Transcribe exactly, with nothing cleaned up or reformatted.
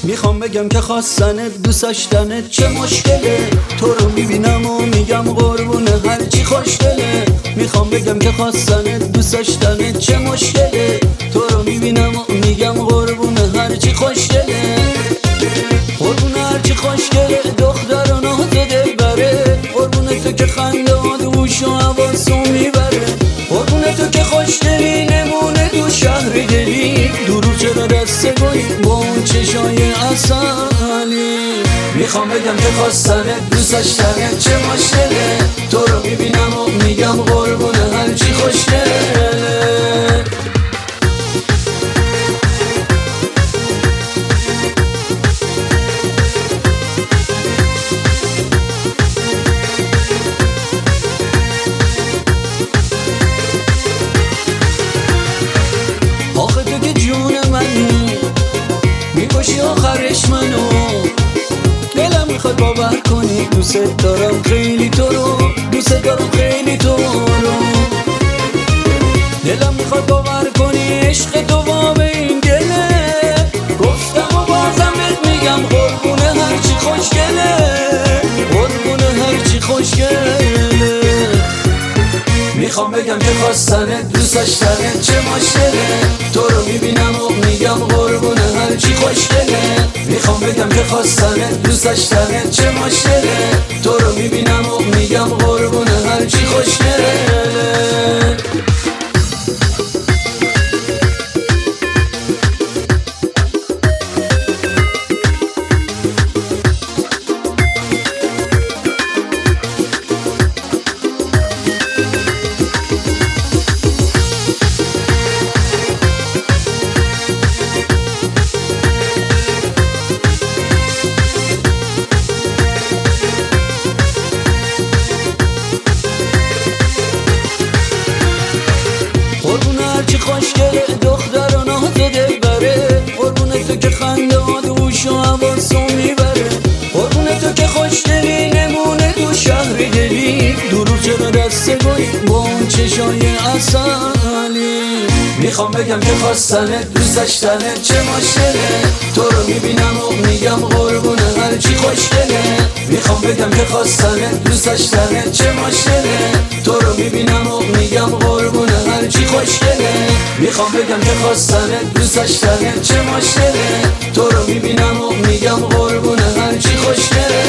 میخوام بگم که خواستنت دوست داشتنت چه مشکله. تو رو میبینم و میگم قربونه هرچی خوشگله. میخوام بگم که خواستنت دوست داشتنت چه مشکله. تو رو میبینم و میگم قربونه هرچی خوشگله. قربونه هرچی خوشگله دختر و ناز دلبره. قربونه تو که خنده هوش و حواسو میبره. قربونه تو که خوشگلی نمونه تو شهر دلی. دروغ چرا دست گلی با اون چشای اصلی. میخوام بگم که خواستنت دوست داشتنت چه مشکله. تو رو میبینم و میگم قربونه هرچی خوشگله. آخه تو که جون منی میکشی آخرش منو. دلم میخواد باور کنی دوست دارم خیلی تو رو. دوست دارم خیلی تو رو. دلم میخواد باور کنی عشق تو وام این دله. گفتم و بازم بهت میگم قربونه هرچی خوشگله. قربونه هرچی خوشگله. میخوام بگم که خواستنت دوست داشتنت چه مشکله. تو رو میبینم و میگم قربونه هرچی خوشگله. میخوام بگم که خواستنت دوست داشتنت چه مشکله. تو رو میبینم و میگم قربونه هرچی خوشگله. هرچی خوشگله دختر و ناز دلبره. قربونه تو که خنده هوش و حواسو میبره. قربونه تو که خوشگلی نمونه تو شهر دلی. دروغ چرا دست گلی با اون چشای اصلی. میخوام بگم که خواستنت دوست داشتنت چه مشکله. تو رو میبینم و میگم قربونه هرچی خوشگله. میخوام بگم که خواستنت دوست داشتنت چه مشکله. تو رو میبینم و میگم قربونه هرچی خوشگله. میخوام بگم که خواستنت دوست داشتنت چه مشکله. تو رو میبینم و میگم قربونه هرچی خوشگله.